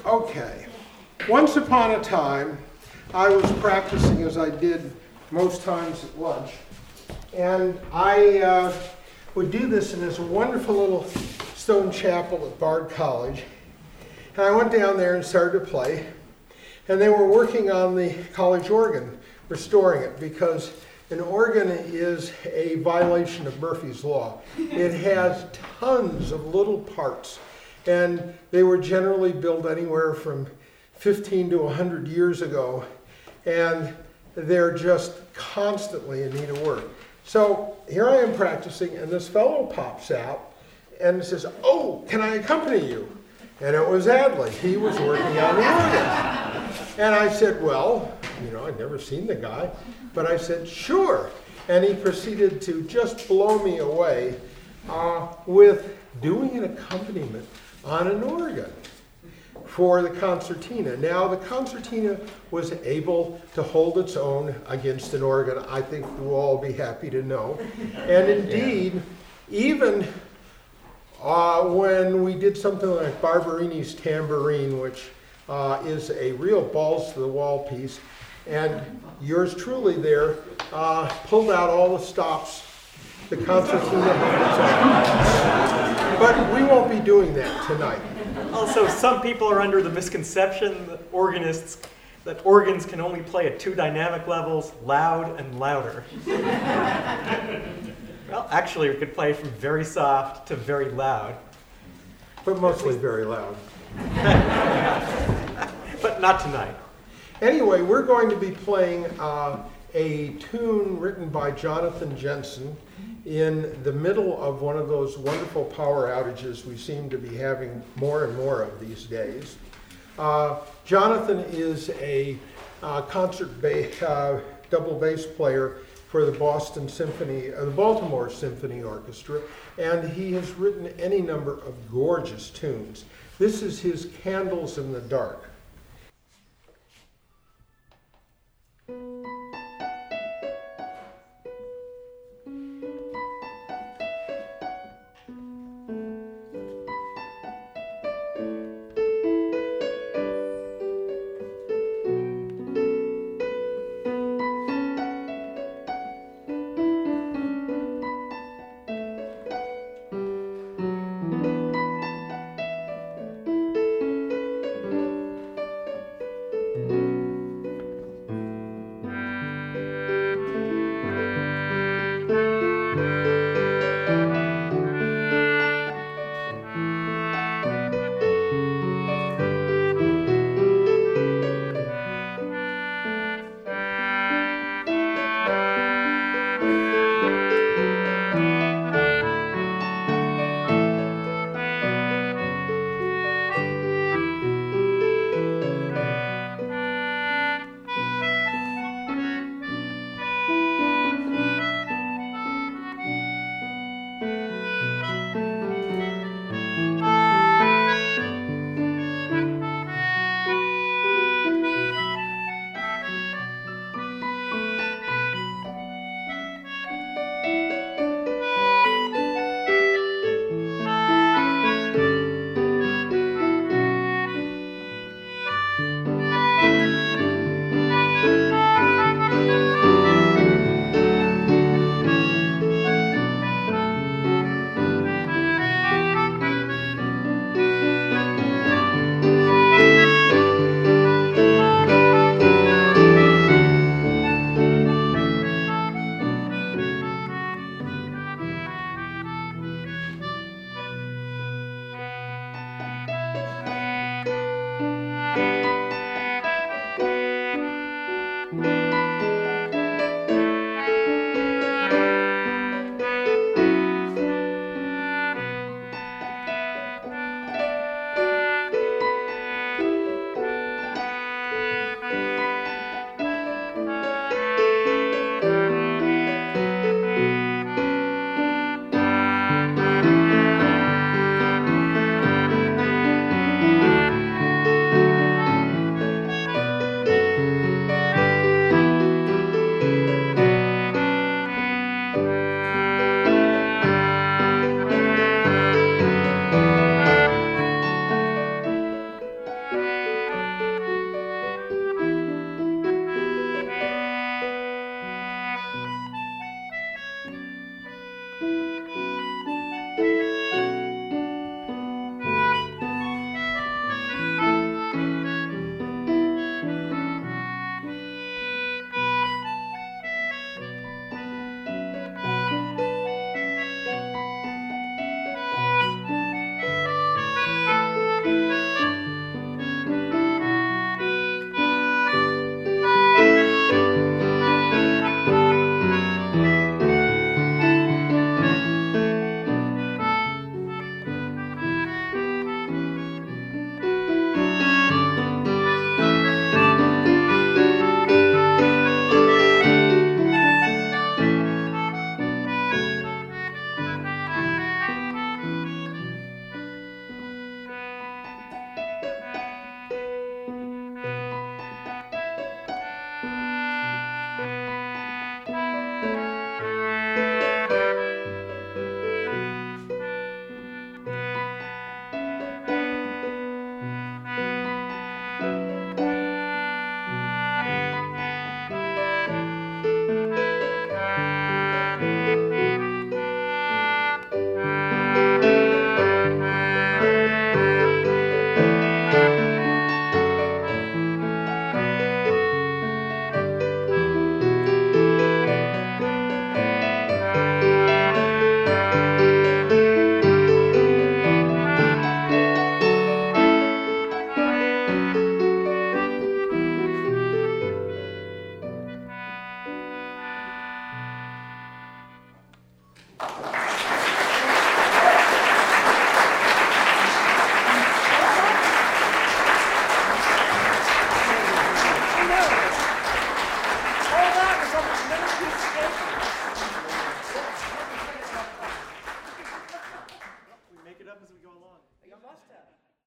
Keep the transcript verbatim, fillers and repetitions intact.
Okay. Once upon a time, I was practicing as I did most times at lunch, and I uh, would do this in this wonderful little stone chapel at Bard College. And I went down there and started to play, and they were working on the college organ, restoring it, because an organ is a violation of Murphy's Law. It has tons of little parts, and they were generally built anywhere from fifteen to one hundred years ago, and they're just constantly in need of work. So here I am practicing, and this fellow pops out and says, "Oh, can I accompany you?" And it was Adley. He was working on the organ. And I said, well, you know, I'd never seen the guy, but I said, sure. And he proceeded to just blow me away uh, with doing an accompaniment on an organ for the concertina. Now, the concertina was able to hold its own against an organ, I think we'll all be happy to know. And indeed, even uh, when we did something like Barberini's Tambourine, which uh, is a real balls-to-the-wall piece, and yours truly there uh, pulled out all the stops the concertina had its own. But we won't be doing that tonight. Also, some people are under the misconception that organists, that organs can only play at two dynamic levels, loud and louder. Well, actually, we could play from very soft to very loud. But mostly very loud. But not tonight. Anyway, we're going to be playing uh, a tune written by Jonathan Jensen in the middle of one of those wonderful power outages we seem to be having more and more of these days. Uh, Jonathan is a uh, concert ba- uh, double bass player for the Boston Symphony, uh, the Baltimore Symphony Orchestra, and he has written any number of gorgeous tunes. This is his Candles in the Dark. know.